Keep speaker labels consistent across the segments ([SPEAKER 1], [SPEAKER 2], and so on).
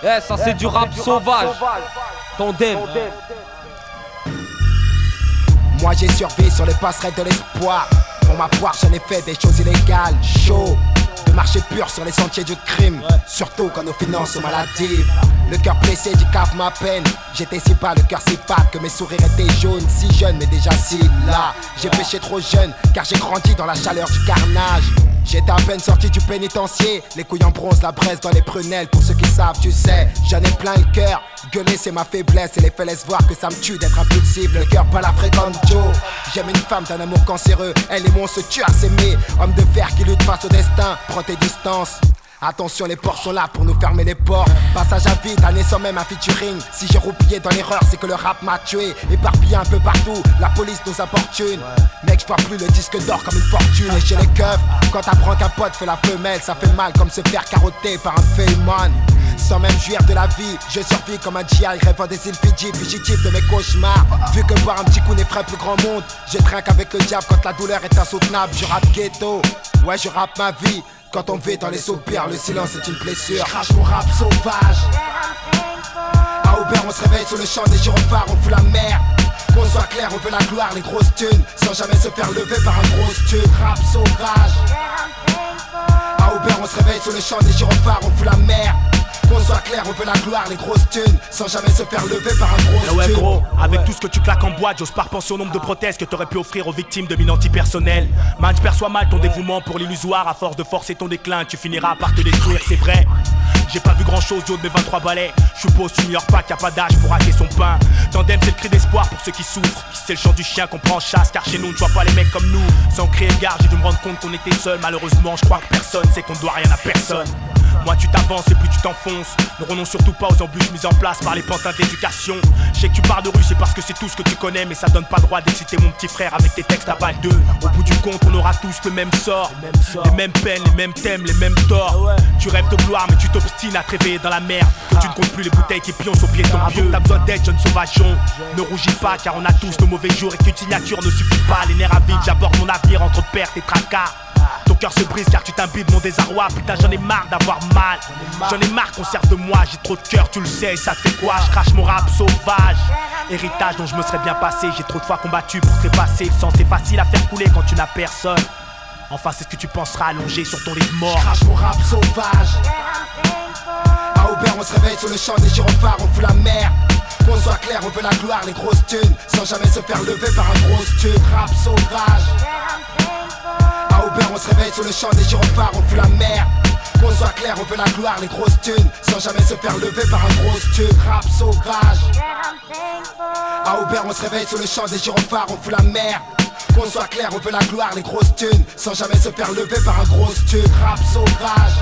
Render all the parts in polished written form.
[SPEAKER 1] Eh, ça c'est du rap sauvage. Tandem.
[SPEAKER 2] Moi j'ai survécu sur les passerelles de l'espoir. Pour ma part j'en ai fait des choses illégales. Chaud de marcher pur sur les sentiers du crime. Surtout quand nos finances sont maladives. Le cœur blessé du cave ma peine. J'étais si bas, le cœur si fat que mes sourires étaient jaunes. Si jeune mais déjà si là. J'ai péché trop jeune car j'ai grandi dans la chaleur du carnage. J'étais à peine sorti du pénitencier. Les couilles en bronze, la braise dans les prunelles. Pour ceux qui savent, tu sais, j'en ai plein le cœur. Gueuler c'est ma faiblesse et les faits laissent voir que ça me tue d'être impulsif. Le cœur pas la fréquente Joe. J'aime une femme d'un amour cancéreux. Elle et moi on se tue à s'aimer. Homme de fer qui lutte face au destin. Prends tes distances. Attention, les porcs sont là pour nous fermer les portes. Passage à vide, année sans même un featuring. Si j'ai roupillé dans l'erreur, c'est que le rap m'a tué. Éparpillé un peu partout, la police nous importune. Mec, je vois plus le disque d'or comme une fortune. Et chez les keufs, quand t'apprends qu'un pote fait la femelle, ça fait mal comme se faire carotter par un feuilleman. Sans même jouir de la vie, je survis comme un GI rêvant des îles Fidji, fugitif de mes cauchemars. Vu que boire un petit coup n'effraie plus grand monde, je trinque avec le diable quand la douleur est insoutenable. Je rappe ghetto, ouais je rappe ma vie. Quand on vit dans les soupirs, le silence est une blessure. Je crache mon rap sauvage. À Aubert, on se réveille sous le champ des gyrophares, on fout la merde. Qu'on soit clair, on veut la gloire, les grosses thunes, sans jamais se faire lever par un gros tube. Rap sauvage. À Aubert, on se réveille sous le champ des gyrophares, on fout la merde. Qu'on soit clair, on veut la gloire, les grosses thunes, sans jamais se faire lever par un gros tube.
[SPEAKER 3] Ouais gros, avec tout ce que tu claques en boîte, j'ose pas repenser au nombre de prothèses que t'aurais pu offrir aux victimes de mines antipersonnelles. Man, je perçois mal ton dévouement pour l'illusoire. À force de forcer ton déclin, tu finiras par te détruire, c'est vrai. J'ai pas vu grand chose du haut de mes 23 balais. Je suppose tu n'ignores pas qu'il n'y a pas d'âge pour rater son pain. Tandem c'est le cri d'espoir pour ceux qui souffrent. C'est le chant du chien qu'on prend en chasse, car chez nous ne vois pas les mecs comme nous. Sans crier gare, j'ai dû me rendre compte qu'on était seul. Malheureusement je crois que personne sait qu'on ne doit rien à personne. Moi tu t'avances et plus tu t'enfonces. Ne renonce surtout pas aux embûches mises en place par les pantins d'éducation. Je sais que tu pars de rue, c'est parce que c'est tout ce que tu connais. Mais ça donne pas droit d'exciter mon petit frère avec tes textes à balle 2. Au bout du compte on aura tous le même sort. Les mêmes peines, les mêmes thèmes, les mêmes torts. Tu rêves de gloire mais tu t'obstines à te réveiller dans la merde. Que tu ne comptes plus les bouteilles qui pioncent au pied de ton pieu. T'as besoin d'aide jeune sauvageon. Ne rougis pas car on a tous nos mauvais jours. Et qu'une signature ne suffit pas. Les nerfs à vide, j'aborde mon avenir entre pertes et tracas. Ton cœur se brise car tu t'imbibes mon désarroi. Putain j'en ai marre d'avoir mal. J'en ai marre qu'on serve de moi. J'ai trop de cœur tu le sais. Ça te fait quoi? Je crache mon rap sauvage. Héritage dont je me serais bien passé. J'ai trop de fois combattu pour trépasser. Le sang c'est facile à faire couler quand tu n'as personne. Enfin c'est ce que tu penseras allongé sur ton lit de mort.
[SPEAKER 2] Je crache mon rap sauvage. À Aubert on se réveille sous le champ des gyrophares, on fout la merde. Qu'on soit clair, on veut la gloire, les grosses thunes, sans jamais se faire lever par un gros tube. Rap sauvage. À Aubert on se réveille sous le champ des gyrophares, on fout la merde. Qu'on soit clair, on veut la gloire, les grosses thunes, sans jamais se faire lever par un gros tube. Rap sauvage. À Aubert on se réveille sous le champ des gyrophares, on fout la merde. Qu'on soit clair, on veut la gloire, les grosses thunes, sans jamais se faire lever par un gros tube. Rap sauvage.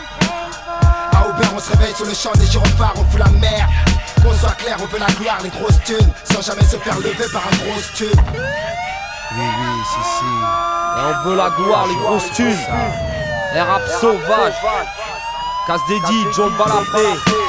[SPEAKER 2] À Aubert on se réveille sous le champ des gyrophares, on fout la merde. Qu'on soit clair, on veut la gloire, les grosses thunes, sans jamais se faire lever par un gros tube.
[SPEAKER 1] Oui, si. Et on veut la gloire, les grosses thunes. Et rap sauvage. Casse dédié, John Balafré.